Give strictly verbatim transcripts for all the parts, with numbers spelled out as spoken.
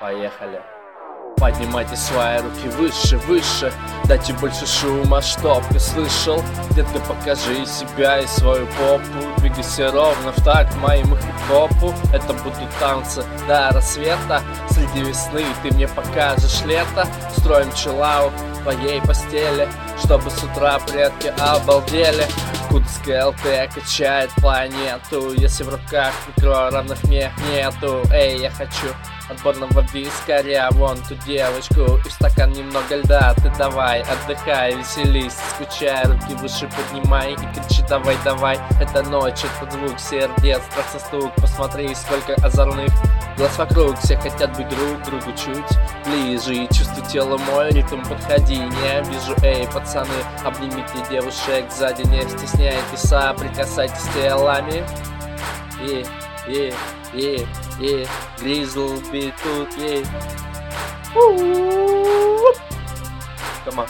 Поехали. Поднимайте свои руки выше, выше. Дайте больше шума, чтоб ты слышал. Детка, покажи себя и свою попу. Двигайся ровно в такт моему хип-хопу. Это будут танцы до рассвета. Среди весны ты мне покажешь лето. Строим чиллаут в твоей постели, чтобы с утра предки обалдели. Кудская эл тэ качает планету. Если в руках микро, равных мне нету. Эй, я хочу отборного вискаря, вон ту девочку и в стакан немного льда. Ты давай, отдыхай, веселись, скучай, руки выше поднимай и кричи давай, давай. Это ночь, это звук сердец, страстный стук. Посмотри, сколько озорных глаз вокруг. Все хотят быть друг к другу чуть ближе. И чувствуй тело мой ритм, подходи, не обижу. Эй, пацаны, обнимите девушек сзади, не стесняйтесь, соприкасайтесь телами. И, и, и, и, Grizzle beat тут, и Come on.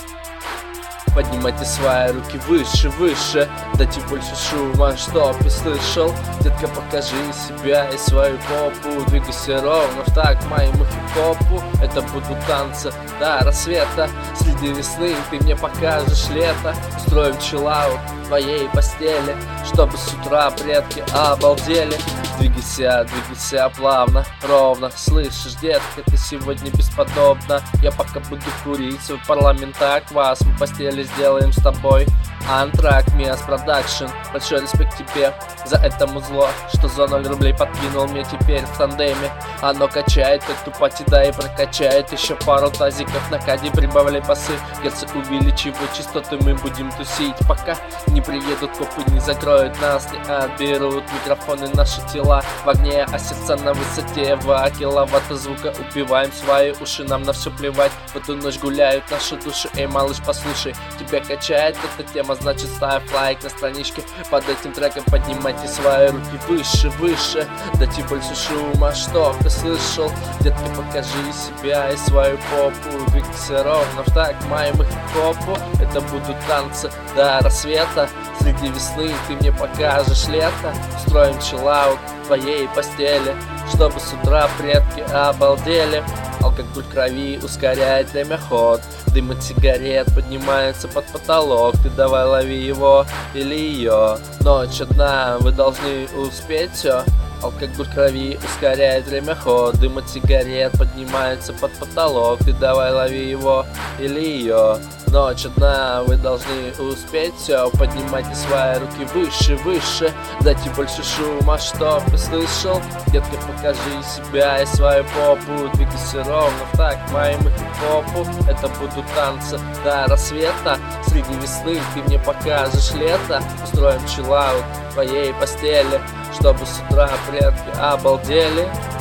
Поднимайте свои руки выше, выше. Дайте больше шума, чтоб ты слышал. Детка, покажи себя и свою попу. Двигайся ровно в такт моему хип-хопу. Это будут танцы до рассвета. Среди весны ты мне покажешь лето. Строим чиллаут в твоей постели, чтобы с утра предки обалдели. Двигайся, двигайся плавно, ровно. Слышишь, детка, ты сегодня бесподобна. Я пока буду курить свой парламента квас. Мы постели сделаем с тобой антрак, Миас Продакшн. Большой респект тебе за это музло, что за ноль рублей подкинул мне теперь в тандеме. Оно качает эту пати, да и прокачает еще пару тазиков на каде. Прибавляй басы, герцы увеличь его частоты. Мы будем тусить, пока не приедут копы, не закроют нас, не отберут микрофоны, наши тела в огне, а сердца на высоте. Два киловатта звука убиваем свои уши, нам на все плевать. В эту ночь гуляют наши души. Эй, малыш, послушай, тебя качает эта тема, значит ставь лайк на страничке под этим треком. Поднимайте свои руки выше, выше. Дайте больше шума, чтоб ты слышал. Детка, покажи себя и свою попу. Двигайся ровно в такт моему хип-хопу. Это будут танцы до рассвета. Среди весны ты мне покажешь лето. Строим чиллаут в твоей постели, чтобы с утра предки обалдели. Алкоголь крови ускоряет время ход. Дым от сигарет поднимается под потолок. Ты давай лови его или ее. Ночь одна, вы должны успеть все. Алкоголь крови ускоряет время ход. Дым от сигарет поднимается под потолок. Ты давай лови его или ее. Ночь одна, вы должны успеть все. Поднимайте свои руки выше, выше. Дайте больше шума, чтоб ты слышал. Детка, покажи себя и свою попу. Двигайся ровно в такт моему хип-хопу. Это будут танцы до рассвета. Среди весны ты мне покажешь лето. Устроим чиллаут в твоей постели, чтобы с утра предки обалдели.